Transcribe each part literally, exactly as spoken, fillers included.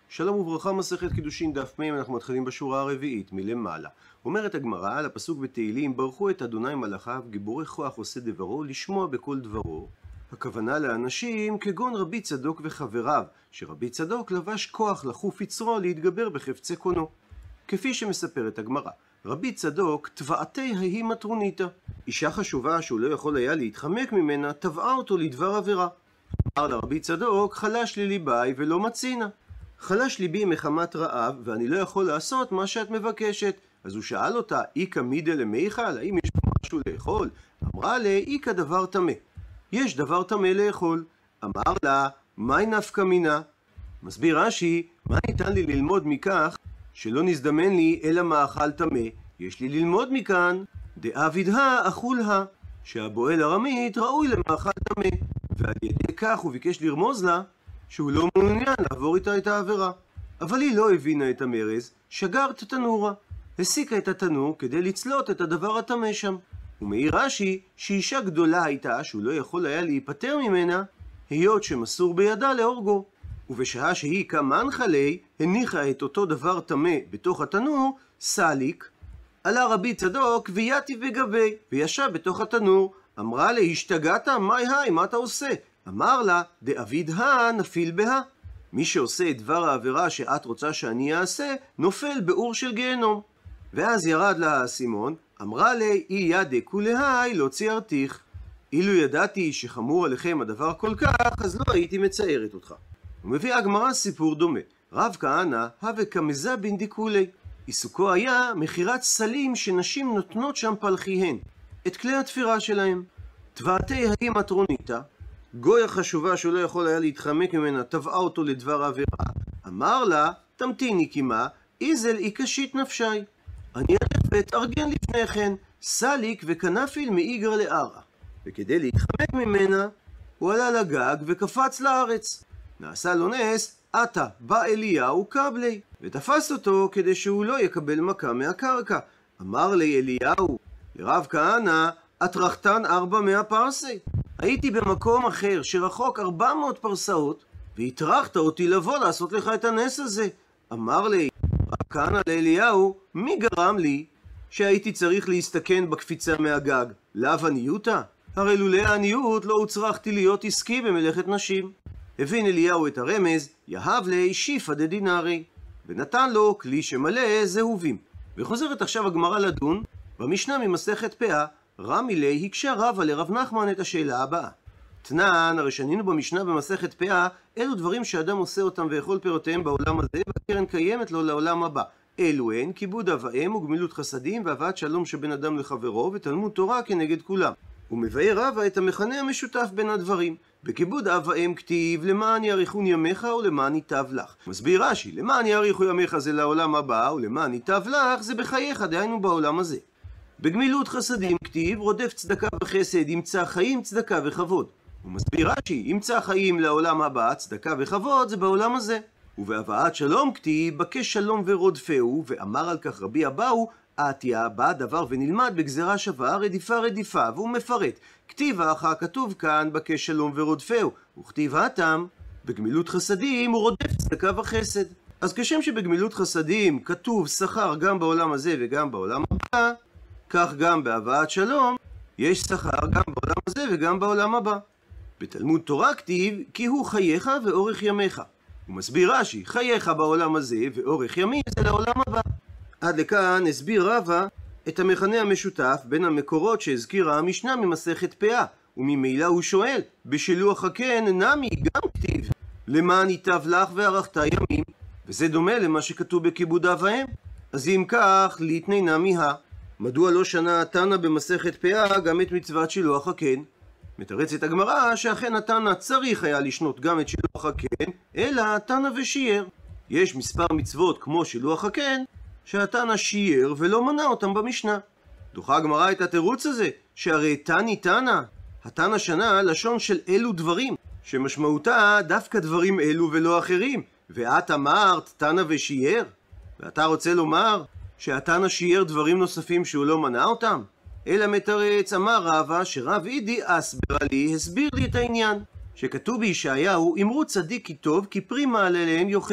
שלום וברכה, מסכת קידושין דף מ', אנחנו מתחילים בשורה הרביעית מלמעלה. אומרת הגמרא על הפסוק בתהילים, ברכו את אדוני מלאכיו, גיבורי כוח עושה דברו, לשמוע בכל דברו. הכוונה לאנשים כגון רבי צדוק וחבריו, שרבי צדוק לבש כוח לחוף יצרו להתגבר בחפצי קונו. כפי שמספרת הגמרא, רבי צדוק תבעתי ההיא מטרוניתא, אישה חשובה שהוא לא יכול היה להתחמק ממנה, תבעה אותו לדבר עבירה. אמר לרבי צדוק, חלש לי ליבי ולא מצינה. חלש ליבי מחמת רעב ואני לא יכול לעשות מה שאת מבקשת. אז הוא שאל אותה, איקא מידה למיכל, האם יש פה משהו לאכול? אמרה לה, איקא דבר טמא, יש דבר טמא לאכול. אמר לה, מהי נפקא מינה? מסביר רש"י, מה ניתן לי ללמוד מכך שלא נזדמן לי אלא מאכל טמא? יש לי ללמוד מכאן דאבידהה אכולהה, שהבועל ארמית ראוי למאכל טמא, ועל ידי כך הוא ביקש לרמוז לה שהוא לא מעוניין לעבור איתה את העבירה. אבל היא לא הבינה את המרז, שגרת תנורה, הסיקה את התנור כדי לצלות את הדבר הטמא שם. ומעיר רש"י שאישה גדולה הייתה שהוא לא יכול היה להיפטר ממנה, היות שמסור בידה להורגו. ובשעה שהיא כמנחה לי, הניחה את אותו דבר טמא בתוך התנור, סליק, עלה רבי צדוק ויתיב בגבי, וישב בתוך התנור. אמרה לה, השתגעת? מהי היי, מה אתה עושה? אמר לה, דאבידהה נפיל בה, מי שעושה את דבר העבירה שאת רוצה שאני אעשה, נופל באור של גיהנום. ואז ירד לה האסימון, אמרה לה, אי ידה כולהי לא ציירתיך, אילו ידעתי שחמור עליכם הדבר כל כך, אז לא הייתי מצערת אותך. ומביאה הגמרא סיפור דומה. רב כהנא הווה כמזבין דכולי, עיסוקו היה מכירת סלים שנשים נותנות שם פלחיהן, את כלי התפירה שלהם. תבעתי ההיא מטרוניתא, גויה חשובה שהוא לא יכול היה להתחמק ממנה, תבעה אותו לדבר עבירה. אמר לה, תמתיני קימה, איזל איקשית נפשי, אני אלך ואתארגן לפני כן, סליק וכנפיל מאיגר לערה. וכדי להתחמק ממנה, הוא עלה לגג וקפץ לארץ. נעשה לו נס, עתה בא אליהו קבלי, ותפס אותו כדי שהוא לא יקבל מכה מהקרקע. אמר לי אליהו לרב כהנא, אטרחתן ארבע מאה פרסי, הייתי במקום אחר שרחוק ארבע מאות פרסאות, והטרחת אותי לבוא לעשות לך את הנס הזה. אמר לי רב כהנא לאליהו, מי גרם לי שהייתי צריך להסתכן בקפיצה מהגג? לאו עניותא? הרי לולא העניות לא הוצרכתי להיות עסקי במלאכת נשים. הבין אליהו את הרמז, יהב לי שיפא דדינרי, ונתן לו כלי שמלא זהובים. וחוזרת עכשיו הגמרא לדון במשנה ממסכת פאה, רמי לי הקשה רבא לרב נחמן את השאלה הבאה. תנן, הרי שנינו במשנה במסכת פאה, אלו דברים שאדם עושה אותם ויכול פירותיהם בעולם הזה, והקרן קיימת לו לעולם הבא. אלו הן כיבוד אב ואם וגמילות חסדים והבאת שלום שבין אדם לחברו ותלמוד תורה כנגד כולם. הוא מבאר רבא את המכנה המשותף בין הדברים. בכיבוד אב ואם כתיב למען יאריכון ימיך ולמען ייטב לך. מסביר רש"י, למען יאריכו ימיך זה לעולם הבא ולמען ייטב לך זה בחייך, דהיינו בעולם הזה. בגמילות חסדים כתיב רודף צדקה וחסד, ימצא חיים צדקה וכבוד. הוא מסביר רש"י, ימצא חיים לעולם הבא, צדקה וכבוד זה בעולם הזה. ובהבאת שלום כתיב בקש שלום ורודפהו, ואמר על כך רבי אבאו, עתיה בא דבר ונלמד בגזרה שווה, רדיפה רדיפה, והוא מפרט. כתיב האחר כתוב כאן בקש שלום ורודפהו, וכתיב האתם בגמילות חסדים הוא רודף צדקה וחסד. אז כשם שבגמילות חסדים כתוב שכר גם בעולם הזה וגם בעולם הבא, כך גם בהבאת שלום יש שכר גם בעולם הזה וגם בעולם הבא. בתלמוד תורה כתיב כי הוא חייך ואורך ימיך. הוא מסביר רש"י, חייך בעולם הזה ואורך ימים זה לעולם הבא. עד לכאן הסביר רבא את המכנה המשותף בין המקורות שהזכירה המשנה ממסכת פאה, וממילא הוא שואל, בשילוח הקן נמי גם כתיב למען ייטב לך וארכת ימים, וזה דומה למה שכתוב בכיבוד אב ואם. אז אם כך, ליתני נמי הא, מדוע לא שנה התנא במסכת פאה גם את מצוות שילוח הקן? מתרצת הגמרא שאכן התנא צריך היה לשנות גם את שילוח הקן, אלא התנא ושיער. יש מספר מצוות כמו שילוח הקן שהתנא שיער ולא מנה אותם במשנה. דוחה הגמרא את התירוץ הזה, שהרי תני תנא, התנא שנה לשון של אלו דברים, שמשמעותה דווקא דברים אלו ולא אחרים, ואת אמרת תנא ושיער, ואתה רוצה לומר שהתנא שיער דברים נוספים שהוא לא מנה אותם? אלא מתרץ, אמר רבא שרב אידי אסבר לי, הסביר לי את העניין, שכתוב בישעיהו, אמרו צדיק כי טוב כי פרי מעלליהם יאכלו.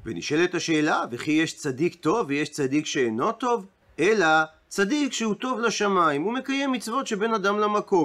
ונשאלת השאלה, וכי יש צדיק טוב ויש צדיק שאינו טוב? אלא צדיק שהוא טוב לשמיים, הוא מקיים מצוות שבין אדם למקום,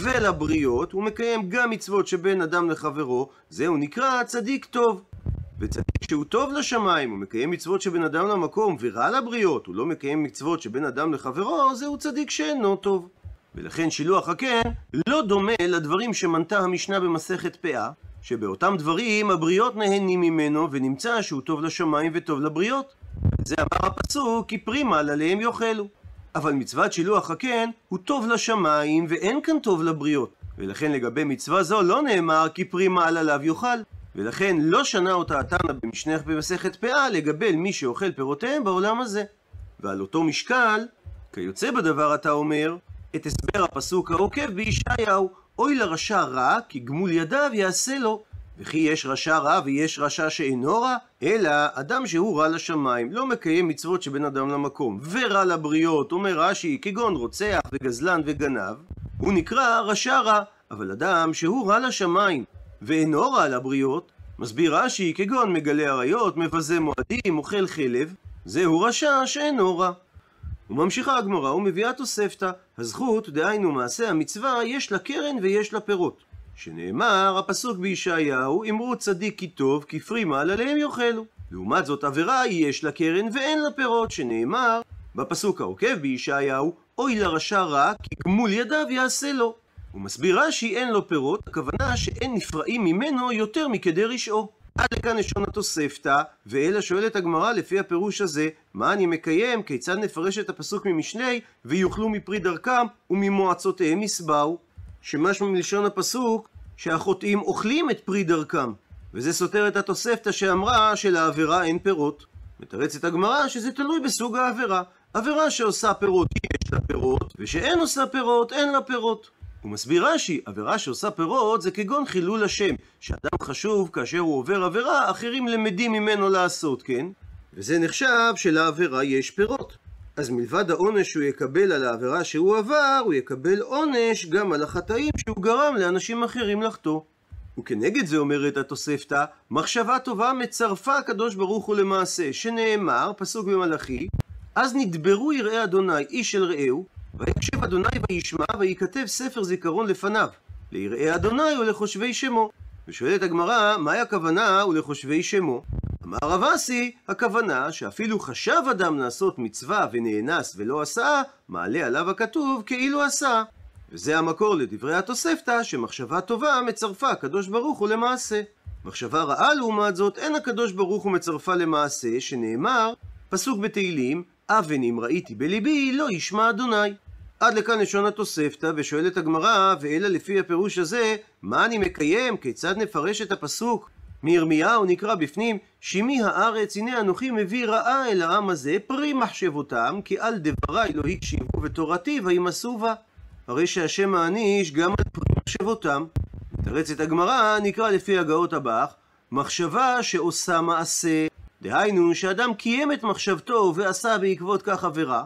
ולבריות הוא מקיים גם מצוות שבין אדם לחברו, זהו נקרא צדיק טוב. וצדיק שהוא טוב לשמיים, הוא מקיים מצוות שבין אדם למקום, ורע לבריות, הוא לא מקיים מצוות שבין אדם לחברו, זהו צדיק שאינו טוב. ולכן שילוח הקן לא דומה לדברים שמנתה המשנה במסכת פאה, שבאותם דברים הבריות נהנים ממנו, ונמצא שהוא טוב לשמיים וטוב לבריות. זה אמר הפסוק, כי פרי מעל עליהם יאכלו. אבל מצוות שילוח הקן הוא טוב לשמיים, ואין כאן טוב לבריות. ולכן לגבי מצווה זו לא נאמר, כי פרי מעל עליו יאכל. ולכן לא שנה אותה התנא במשנך במסכת פאה לגבי מי שאוכל פירותיהם בעולם הזה. ועל אותו משקל, כיוצא בדבר אתה אומר, את הסבר הפסוק העוקב בישעיהו, אוי לרשע רע, כי גמול ידיו יעשה לו. וכי יש רשע רע ויש רשע שאינו רע? אלא אדם שהוא רע לשמיים, לא מקיים מצוות שבין אדם למקום, ורע לבריות, אומר רש"י, כגון רוצח וגזלן וגנב, הוא נקרא רשע רע. אבל אדם שהוא רע לשמיים ואינו רע לבריות, מסביר רש"י, כגון מגלה עריות, מבזה מועדים, אוכל חלב, זהו רשע שאינו רע. וממשיכה הגמרא ומביאה תוספתא, הזכות, דהיינו מעשה המצווה, יש לה קרן ויש לה פירות. שנאמר, הפסוק בישעיהו, אמרו צדיק כי טוב, כי פרי מעל עליהם יאכלו. לעומת זאת עבירה יש לה קרן ואין לה פירות, שנאמר, בפסוק העוקב בישעיהו, אוי לרשע רע, כי גמול ידיו יעשה לו. הוא מסביר רש"י, אין לו פירות, הכוונה שאין נפרעים ממנו יותר מכדי רשעו. עד לכאן לשון התוספתא, ואלה שואלת הגמרא לפי הפירוש הזה, מה אני מקיים, כיצד נפרש את הפסוק ממשלי, ויוכלו מפרי דרכם וממועצותיהם יסבאו? שמשמע מלשון הפסוק שהחוטאים אוכלים את פרי דרכם, וזה סותר את התוספתא שאמרה שלעבירה אין פירות. מתרצת הגמרא שזה תלוי בסוג העבירה. עבירה שעושה פירות יש לה פירות, ושאין עושה פירות אין לה פירות. הוא מסביר רש"י, עבירה שעושה פירות זה כגון חילול השם, שאדם חשוב כאשר הוא עובר עבירה, אחרים למדים ממנו לעשות, כן? וזה נחשב שלעבירה יש פירות. אז מלבד העונש שהוא יקבל על העבירה שהוא עבר, הוא יקבל עונש גם על החטאים שהוא גרם לאנשים אחרים לחטוא. וכנגד זה אומרת התוספתא, מחשבה טובה מצרפה הקדוש ברוך הוא למעשה, שנאמר, פסוק במלאכי, אז נדברו יראי אדוני איש אל רעהו, ויקשב אדוני וישמע, וייכתב ספר זיכרון לפניו, ליראי אדוני ולחושבי שמו. ושואלת הגמרא, מהי הכוונה ולחושבי שמו? אמר רב אסי, הכוונה שאפילו חשב אדם לעשות מצווה ונאנס ולא עשה, מעלה עליו הכתוב כאילו עשה. וזה המקור לדברי התוספתא, שמחשבה טובה מצרפה הקדוש ברוך הוא למעשה. מחשבה רעה לעומת זאת, אין הקדוש ברוך הוא מצרפה למעשה, שנאמר, פסוק בתהילים, אבן אם ראיתי בליבי לא ישמע אדוני. עד לכאן לשון התוספתא, ושואלת הגמרא, ואלה לפי הפירוש הזה, מה אני מקיים? כיצד נפרש את הפסוק? מירמיהו נקרא בפנים, שימי הארץ, הנה אנוכי מביא רעה אל העם הזה, פרי מחשבותם, כי על דבריי לא הקשיבו ותורתי וימסו בה. הרי שהשם מעניש גם על פרי מחשבותם. מתרצת הגמרא נקרא לפי הגאות הבך, מחשבה שעושה מעשה, דהיינו שאדם קיים את מחשבתו ועשה בעקבות כך עבירה,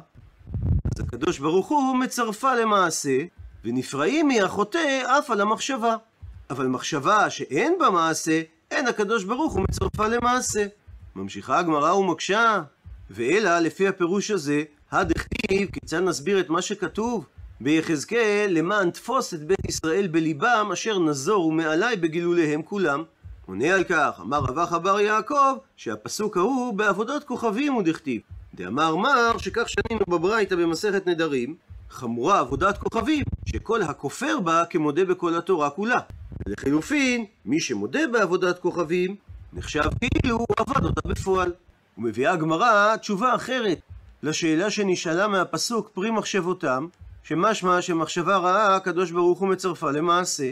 אז הקדוש ברוך הוא מצרפה למעשה, ונפרעים מהחוטא אף על המחשבה. אבל מחשבה שאין בה מעשה, אין הקדוש ברוך הוא מצרפה למעשה. ממשיכה הגמרא ומקשה, ואלה לפי הפירוש הזה, הדכתיב, כיצד נסביר את מה שכתוב? ביחזקאל, למען תפוס את בית ישראל בליבם, אשר נזורו מעלי בגילוליהם כולם. עונה על כך, אמר רב אחא בר יעקב, שהפסוק ההוא בעבודת כוכבים הוא דכתיב. דאמר מר, שכך שנינו בברייתא במסכת נדרים, חמורה עבודת כוכבים, שכל הכופר בה כמודה בכל התורה כולה. ולחילופין, מי שמודה בעבודת כוכבים, נחשב כאילו הוא עבד אותה בפועל. ומביאה הגמרא תשובה אחרת לשאלה שנשאלה מהפסוק פרי מחשבותם, שמשמע שמחשבה רעה הקדוש ברוך הוא מצרפה למעשה.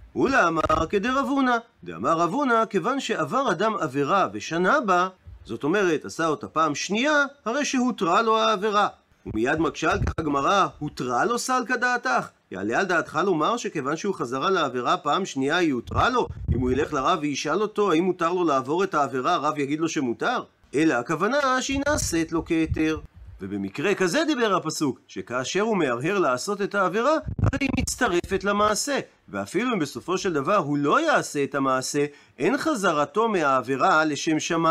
ולאמר כדרב הונא, דאמר רב הונא, כיוון שעבר אדם עבירה ושנה בה, זאת אומרת עשה אותה פעם שנייה, הרי שהותרה לו העבירה. ומיד מקשה על כך הגמרא, הותרה לו סלקא דעתך? יעלה על דעתך לומר שכיוון שהוא חזר על העבירה פעם שנייה היא הותרה לו? אם הוא ילך לרב וישאל אותו האם מותר לו לעבור את העבירה, הרב יגיד לו שמותר? אלא הכוונה שהיא נעשית לו כהיתר. ובמקרה כזה דיבר הפסוק, שכאשר הוא מהרהר לעשות את העבירה, הרי היא מצטרפת למעשה, ואפילו אם בסופו של דבר הוא לא יעשה את המעשה, אין חזרתו מהעבירה לשם שמיים,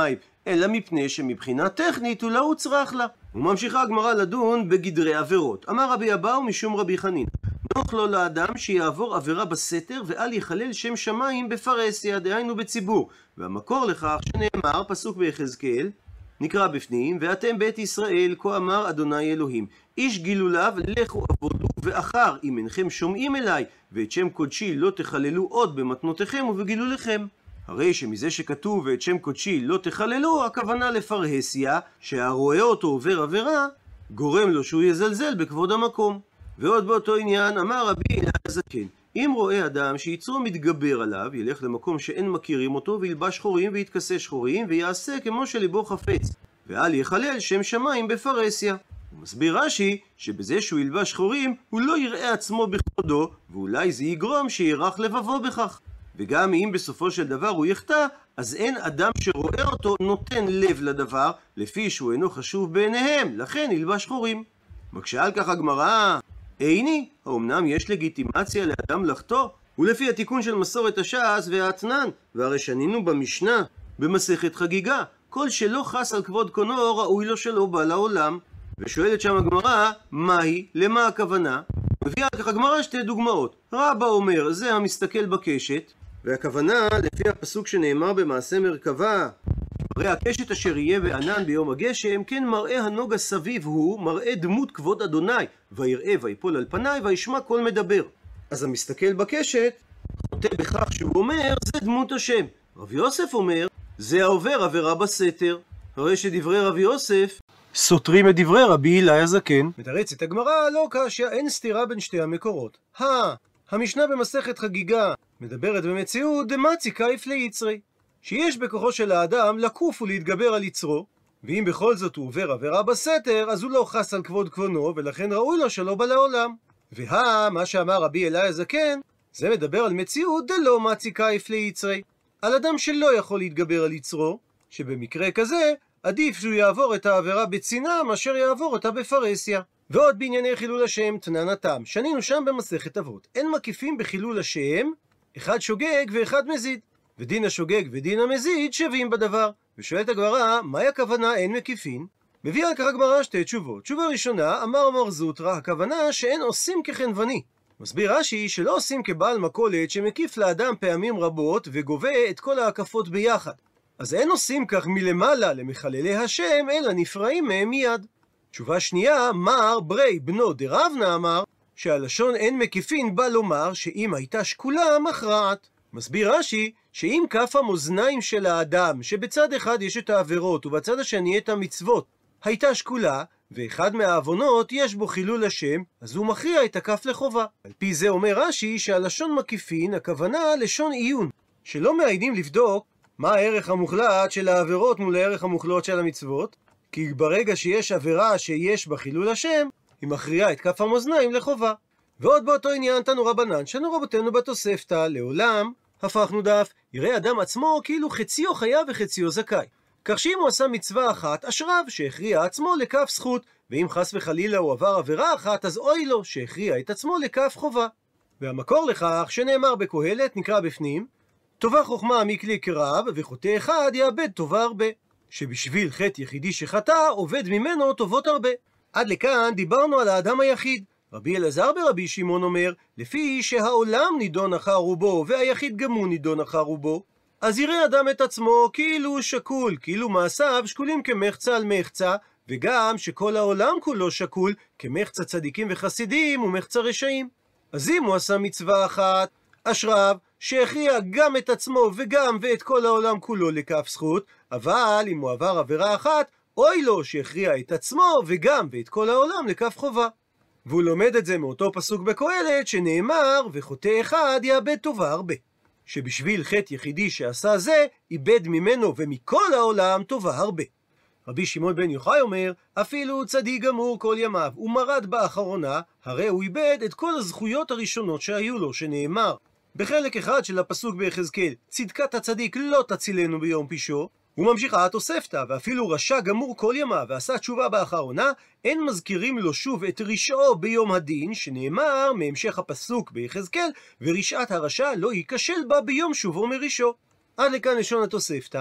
אלא מפני שמבחינה טכנית הוא לא הוצרך לה. וממשיכה הגמרא לדון בגדרי עבירות. אמר רבי אבאו משום רבי חנין, נוח לו לאדם שיעבור עבירה בסתר ואל יחלל שם שמיים בפרהסיה, דהיינו בציבור. והמקור לכך שנאמר, פסוק ביחזקאל, נקרא בפנים, ואתם בית ישראל, כה אמר אדוני אלוהים, איש גילוליו לכו עבודו, ואחר אם אינכם שומעים אליי, ואת שם קודשי לא תחללו עוד במתנותיכם ובגילוליכם. הרי שמזה שכתוב ואת שם קודשי לא תחללו, הכוונה לפרהסיה, שהרואה אותו עובר עבירה, גורם לו שהוא יזלזל בכבוד המקום. ועוד באותו עניין אמר רבי אלעזר הזקן, אם רואה אדם שיצרו מתגבר עליו, ילך למקום שאין מכירים אותו, וילבש שחורים ויתכסה שחורים, ויעשה כמו שליבו חפץ, ואל יחלל שם שמיים בפרהסיה. הוא מסביר רש"י שבזה שהוא ילבש שחורים הוא לא יראה עצמו בכבודו, ואולי זה יגרום שירח לבבו בכך. וגם אם בסופו של דבר הוא יחטא, אז אין אדם שרואה אותו נותן לב לדבר, לפי שהוא אינו חשוב בעיניהם, לכן ילבש שחורים. מקשה על כך הגמרא, איני, האמנם יש לגיטימציה לאדם לחטוא? ולפי התיקון של מסורת הש"ס והאתנן, והרי שנינו במשנה, במסכת חגיגה, כל שלא חס על כבוד קונו ראוי לו שלא בא לעולם. ושואלת שם הגמרא, מהי? למה הכוונה? מביאה כך הגמרא שתי דוגמאות. רבא אומר, זה המסתכל בקשת, והכוונה לפי הפסוק שנאמר במעשה מרכבה, מראה הקשת אשר יהיה בענן ביום הגשם, כן מראה הנוגה סביב הוא, מראה דמות כבוד אדוני, ויראה ויפול על פניי וישמע קול מדבר. אז המסתכל בקשת חוטא בכך שהוא אומר, זה דמות השם. רב יוסף אומר, זה העובר עבירה בסתר. הרי שדברי רב יוסף סותרים את דברי רבי אלעזר הזקן. מתרצת הגמרא, לא קשיא, אין סתירה בין שתי המקורות. הא, המשנה במסכת חגיגה מדברת במציאות דמצי קייף ליצרי, שיש בכוחו של האדם לקוף ולהתגבר על יצרו, ואם בכל זאת הוא עובר עבירה בסתר, אז הוא לא חס על כבוד קבונו, ולכן ראוי לו שלא בא לעולם. והא, מה שאמר רבי אלעזר הזקן, זה מדבר על מציאות דלא מצי קייף ליצרי, על אדם שלא יכול להתגבר על יצרו, שבמקרה כזה עדיף שהוא יעבור את העבירה בצנעה מאשר יעבור אותה בפרהסיה. ועוד בענייני חילול השם תנן התם, שנינו שם במסכת אבות, אין מקיפים בחילול השם, אחד שוגג ואחד מזיד, ודין השוגג ודין המזיד שווים בדבר. ושואלת הגמרא, מהי הכוונה אין מקיפין? מביאה על כך הגמרא שתי תשובות. תשובה ראשונה, אמר מר זוטרא, הכוונה שאין עושים כחנווני. מסביר רש"י שלא עושים כבעל מכולת שמקיף לאדם פעמים רבות וגובה את כל ההקפות ביחד. אז אין עושים כך מלמעלה למחללי השם, אלא נפרעים מהם מיד. תשובה שנייה, מר ברי בנו דרבנה אמר, שהלשון אין מקיפין בא לומר שאם הייתה שקולה מכרעת. מסביר רש"י שאם כף המאזניים של האדם, שבצד אחד יש את העבירות ובצד השני את המצוות, הייתה שקולה, ואחד מהעוונות יש בו חילול השם, אז הוא מכריע את הכף לחובה. על פי זה אומר רש"י שהלשון מקיפין, הכוונה לשון עיון, שלא מעידים לבדוק מה הערך המוחלט של העבירות מול הערך המוחלט של המצוות, כי ברגע שיש עבירה שיש בה חילול השם, היא מכריעה את כף המאזניים לחובה. ועוד באותו עניין תנו רבנן, שנו רבותינו בתוספתא, לעולם הפכנו דף, יראה אדם עצמו כאילו חציו חייב וחציו זכאי. כך שאם הוא עשה מצווה אחת, אשריו שהכריע עצמו לכף זכות, ואם חס וחלילה הוא עבר עבירה אחת, אז אוי לו שהכריע את עצמו לכף חובה. והמקור לכך שנאמר בקהלת, נקרא בפנים, טובה חוכמה מכלי כרב, וחוטא אחד יאבד טובה הרבה. שבשביל חטא יחידי שחטא, עובד ממנו טובות הרבה. עד לכאן דיברנו על האדם היחיד. רבי אלעזר ברבי שמעון אומר, לפי שהעולם נידון אחר רובו, והיחיד גם הוא נידון אחר רובו, אז יראה אדם את עצמו כאילו הוא שקול, כאילו מעשיו שקולים כמחצה על מחצה, וגם שכל העולם כולו שקול כמחצה צדיקים וחסידים ומחצה רשעים. אז אם הוא עשה מצווה אחת, אשריו שהכריע גם את עצמו וגם ואת כל העולם כולו לכף זכות, אבל אם הוא עבר עבירה אחת, אוי לו שהכריע את עצמו וגם ואת כל העולם לכף חובה. והוא לומד את זה מאותו פסוק בקהלת שנאמר, וחוטא אחד יאבד טובה הרבה. שבשביל חטא יחידי שעשה זה, איבד ממנו ומכל העולם טובה הרבה. רבי שמעון בן יוחאי אומר, אפילו צדיק גמור כל ימיו, הוא מרד באחרונה, הרי הוא איבד את כל הזכויות הראשונות שהיו לו, שנאמר בחלק אחד של הפסוק ביחזקאל, צדקת הצדיק לא תצילנו ביום פישו. הוא ממשיכה התוספתא, ואפילו רשע גמור כל ימיו ועשה תשובה באחרונה, אין מזכירים לו שוב את רשעו ביום הדין, שנאמר מהמשך הפסוק ביחזקאל, ורשעת הרשע לא ייכשל בה ביום שובו מרשעו. עד לכאן לשון התוספתא.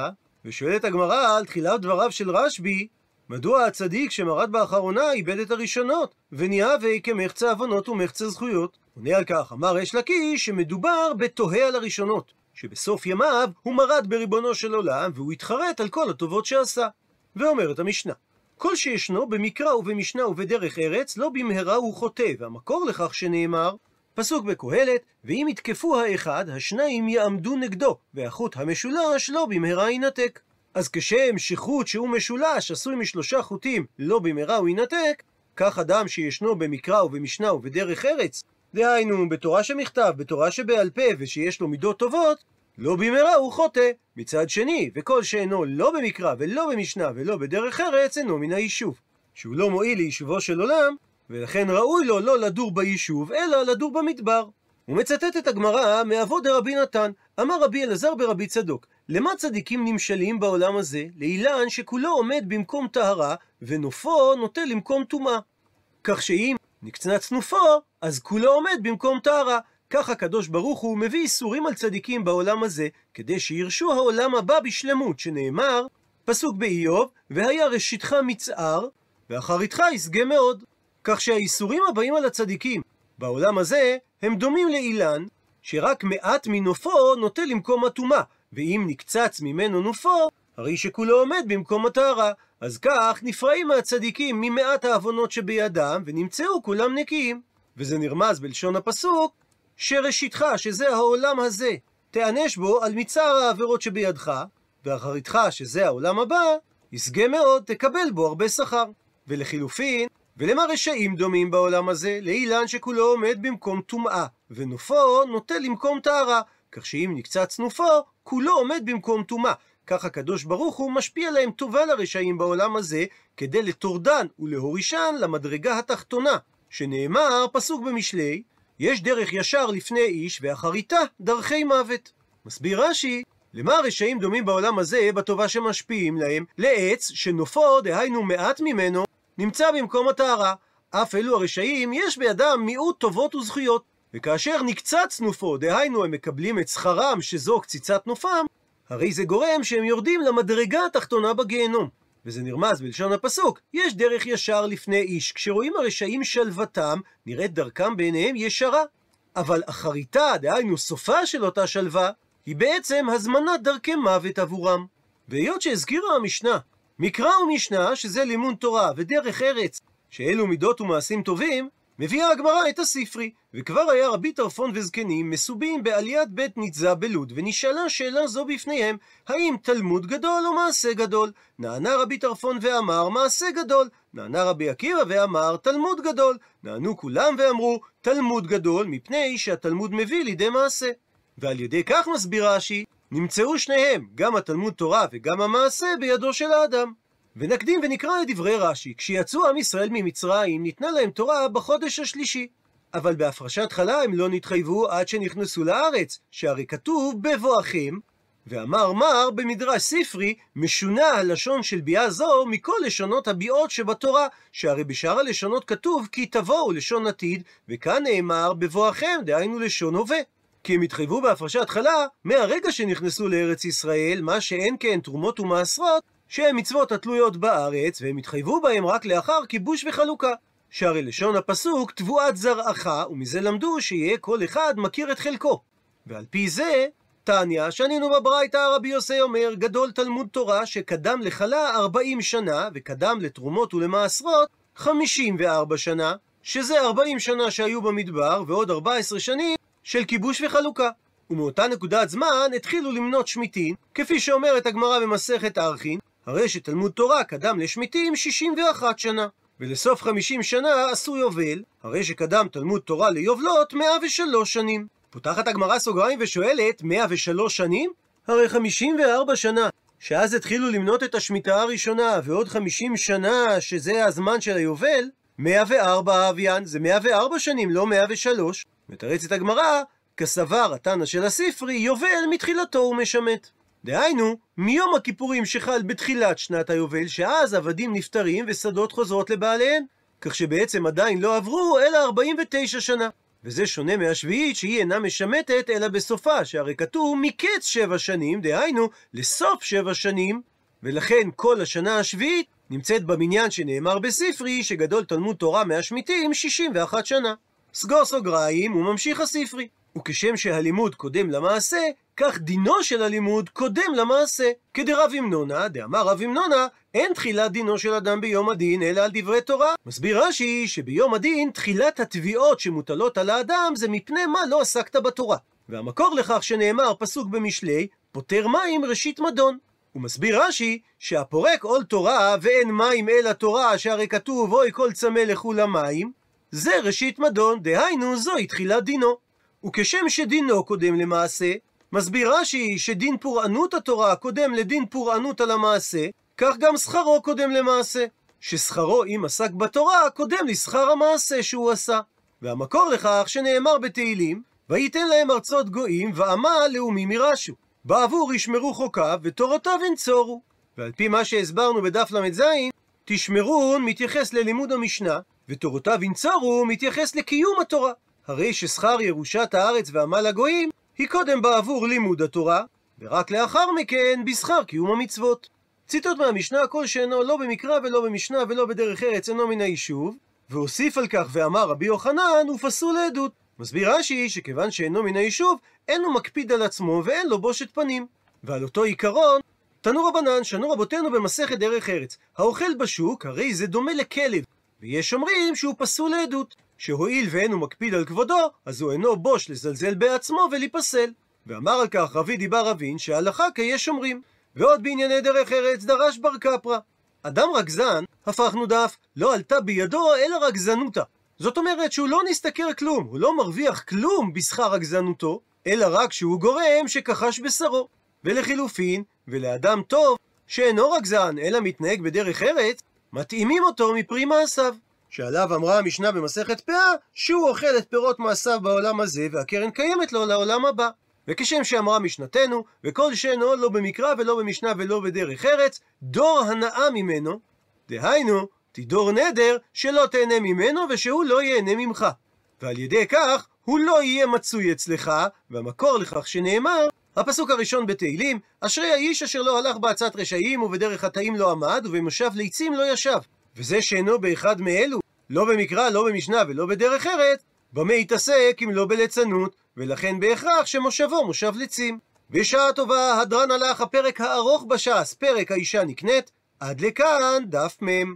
ושואלת הגמרא על תחילת דבריו של רשב"י, מדוע הצדיק שמרד באחרונה איבד את הראשונות, ונהיה הווה כמחצה עוונות ומחצה זכויות? עונה על כך, אמר ריש לקיש שמדובר בתוהה על הראשונות, שבסוף ימיו הוא מרד בריבונו של עולם, והוא התחרט על כל הטובות שעשה. ואומרת המשנה, כל שישנו במקרא ובמשנה ובדרך ארץ, לא במהרה הוא חוטא, והמקור לכך שנאמר, פסוק בקהלת, ואם יתקפו האחד, השניים יעמדו נגדו, והחוט המשולש לא במהרה ינתק. אז כשם שחוט שהוא משולש עשוי משלושה חוטים, לא במהרה הוא ינתק, כך אדם שישנו במקרא ובמשנה ובדרך ארץ, דהיינו בתורה שמכתב, בתורה שבעל פה, ושיש לו מידות טובות, לא במהרה הוא חוטא. מצד שני, וכל שאינו לא במקרא ולא במשנה ולא בדרך ארץ, אינו מן היישוב, שהוא לא מועיל ליישובו של עולם, ולכן ראוי לו לא לדור ביישוב, אלא לדור במדבר. הוא מצטט את הגמרא מאבו דרבי נתן, אמר רבי אלעזר ברבי צדוק, למה צדיקים נמשלים בעולם הזה? לאילן שכולו עומד במקום טהרה, ונופו נוטה למקום טומאה. כך שאם נקצנץ נופו, אז כולו עומד במקום טהרה. כך הקדוש ברוך הוא מביא איסורים על צדיקים בעולם הזה, כדי שירשו העולם הבא בשלמות, שנאמר, פסוק באיוב, והיה ראשיתך מצער, ואחריתך ישגה מאוד. כך שהאיסורים הבאים על הצדיקים בעולם הזה, הם דומים לאילן, שרק מעט מנופו נוטה למקום הטומאה, ואם נקצץ ממנו נופו, הרי שכולו עומד במקום הטהרה. אז כך נפרעים מהצדיקים ממעט העוונות שבידם, ונמצאו כולם נקיים. וזה נרמז בלשון הפסוק, שראשיתך, שזה העולם הזה, תענש בו על מצער העבירות שבידך, ואחריתך, שזה העולם הבא, ישגה מאוד, תקבל בו הרבה שכר. ולחילופין, ולמה רשעים דומים בעולם הזה? לאילן שכולו עומד במקום טומאה, ונופו נוטה למקום טהרה, כך שאם נקצץ נופו, כולו עומד במקום טומאה. כך הקדוש ברוך הוא משפיע להם טובה לרשעים בעולם הזה, כדי לטורדן ולהורישן למדרגה התחתונה, שנאמר, פסוק במשלי, יש דרך ישר לפני איש, ואחריתה דרכי מוות. מסביר רש"י, למה הרשעים דומים בעולם הזה בטובה שמשפיעים להם? לעץ שנופו, דהיינו מעט ממנו, נמצא במקום הטהרה. אף אלו הרשעים יש בידם מיעוט טובות וזכויות, וכאשר נקצץ נופו, דהיינו הם מקבלים את שכרם שזו קציצת נופם, הרי זה גורם שהם יורדים למדרגה התחתונה בגיהנום. וזה נרמז בלשון הפסוק, יש דרך ישר לפני איש, כשרואים הרשעים שלוותם, נראית דרכם בעיניהם ישרה. אבל אחריתה, דהיינו סופה של אותה שלווה, היא בעצם הזמנת דרכי מוות עבורם. והיות שהזכירה המשנה, מקרא ומשנה, שזה לימוד תורה, ודרך ארץ, שאלו מידות ומעשים טובים, מביאה הגמרא את הספרי, וכבר היה רבי טרפון וזקנים מסובים בעליית בית ניצה בלוד, ונשאלה שאלה זו בפניהם, האם תלמוד גדול או מעשה גדול? נענה רבי טרפון ואמר מעשה גדול, נענה רבי עקיבא ואמר תלמוד גדול, נענו כולם ואמרו תלמוד גדול, מפני שהתלמוד מביא לידי מעשה. ועל ידי כך מסביר רש"י, נמצאו שניהם, גם התלמוד תורה וגם המעשה, בידו של האדם. ונקדים ונקרא את דברי רש"י, כשיצאו עם ישראל ממצרים, ניתנה להם תורה בחודש השלישי. אבל בהפרשת חלה הם לא נתחייבו עד שנכנסו לארץ, שהרי כתוב בבואכם, ואמר מר במדרש ספרי, משונה הלשון של ביאה זו מכל לשונות הביאות שבתורה, שהרי בשאר הלשונות כתוב כי תבואו לשון עתיד, וכאן נאמר בבואכם, דהיינו לשון הווה. כי הם התחייבו בהפרשת חלה, מהרגע שנכנסו לארץ ישראל, מה שאין כן תרומות ומעשרות, שהם מצוות התלויות בארץ, והם התחייבו בהם רק לאחר כיבוש וחלוקה. שהרי לשון הפסוק תבואת זרעך, ומזה למדו שיהיה כל אחד מכיר את חלקו. ועל פי זה, תניא, שנינו בברייתא, רבי יוסי אומר, גדול תלמוד תורה שקדם לחלה ארבעים שנה, וקדם לתרומות ולמעשרות חמישים וארבע שנה, שזה ארבעים שנה שהיו במדבר, ועוד ארבע עשרה שנים של כיבוש וחלוקה. ומאותה נקודת זמן התחילו למנות שמיטין, כפי שאומרת הגמרא במסכת ערכין, הרי שתלמוד תורה קדם לשמיטים שישים ואחת שנה, ולסוף חמישים שנה עשו יובל, הרי שקדם תלמוד תורה ליובלות מאה ושלוש שנים. פותחת הגמרא סוגריים ושואלת, מאה ושלוש שנים? הרי חמישים וארבע שנה, שאז התחילו למנות את השמיטה הראשונה, ועוד חמישים שנה, שזה הזמן של היובל, מאה וארבע אביין, זה מאה וארבע שנים, לא מאה ושלוש. מתרצת הגמרא, כסבר התנא של הספרי, יובל מתחילתו הוא משמט. דהיינו, מיום הכיפורים שחל בתחילת שנת היובל, שאז עבדים נפטרים ושדות חוזרות לבעליהן, כך שבעצם עדיין לא עברו אלא ארבעים ותשע שנה. וזה שונה מהשביעית שהיא אינה משמטת אלא בסופה, שהרי כתוב מקץ שבע שנים, דהיינו לסוף שבע שנים, ולכן כל השנה השביעית נמצאת במניין שנאמר בספרי שגדול תלמוד תורה מהשמיטים שישים ואחת שנה. סגור סוגריים וממשיך הספרי. וכשם שהלימוד קודם למעשה, כך דינו של הלימוד קודם למעשה. כדרב אמנונה, דאמר רב אמנונה, אין תחילת דינו של אדם ביום הדין אלא על דברי תורה. מסביר רש"י שביום הדין תחילת התביעות שמוטלות על האדם זה מפני מה לא עסקת בתורה. והמקור לכך שנאמר פסוק במשלי, פותר מים ראשית מדון. הוא מסביר רש"י שהפורק עול תורה ואין מים אלא תורה, שהרי כתוב אוי כל צמא לכו למים, זה ראשית מדון, דהיינו זוהי תחילת דינו. וכשם שדינו קודם למעשה, מסביר רש"י שדין פורענות התורה קודם לדין פורענות על המעשה, כך גם שכרו קודם למעשה, ששכרו אם עסק בתורה קודם לשכר המעשה שהוא עשה. והמקור לכך שנאמר בתהילים, וייתן להם ארצות גויים ועמה לאומים ירשו, בעבור ישמרו חוקיו ותורותיו ינצורו. ועל פי מה שהסברנו בדף למד זין, תשמרון מתייחס ללימוד המשנה, ותורותיו ינצורו מתייחס לקיום התורה. הרי ששכר ירושת הארץ ועמל הגויים היא קודם בעבור לימוד התורה, ורק לאחר מכן בשכר קיום המצוות. ציטוט מהמשנה, כל שאינו לא במקרא ולא במשנה ולא בדרך ארץ אינו מן היישוב, והוסיף על כך ואמר רבי יוחנן הוא פסול לעדות. מסביר רש"י שכיוון שאינו מן היישוב אין לו מקפיד על עצמו ואין לו בושת פנים. ועל אותו עיקרון תנו רבנן שנו רבותינו במסכת דרך ארץ, האוכל בשוק הרי זה דומה לכלב, ויש אומרים שהוא פסול לעדות, שהואיל ואינו מקפיד על כבודו אז הוא אינו בוש לזלזל בעצמו ולהיפסל. ואמר על כך רבי דיבר רבין שההלכה כיש אומרים. ועוד בענייני דרך ארץ דרש בר קפרא, אדם רגזן, הפכנו דף, לא עלתה בידו אלא רגזנותה. זאת אומרת שהוא לא נסתכר כלום, הוא לא מרוויח כלום בשכר רגזנותו, אלא רק שהוא גורם שכחש בשרו. ולחילופין, ולאדם טוב שאינו רגזן אלא מתנהג בדרך ארץ, מתאימים אותו מפרי מעשיו, שעליו אמרה המשנה במסכת פאה שהוא אוכל את פירות מעשיו בעולם הזה והקרן קיימת לו לעולם הבא. וכשם שאמרה משנתנו, וכל שאינו לא במקרא ולא במשנה ולא בדרך ארץ, דור הנאה ממנו, דהיינו, תדור נדר שלא תהנה ממנו ושהוא לא ייהנה ממך. ועל ידי כך, הוא לא יהיה מצוי אצלך, והמקור לכך שנאמר, הפסוק הראשון בתהילים, אשרי האיש אשר לא הלך בעצת רשעים ובדרך חטאים לא עמד, ובמושב ליצים לא ישב. וזה שאינו באחד מאלו, לא במקרא, לא במשנה ולא בדרך ארץ, במה יתעסק אם לא בליצנות, ולכן בהכרח שמושבו מושב ליצים. בשעה טובה הדרן הלך הפרק הארוך בש"ס, פרק האישה נקנית. עד לכאן דף מם.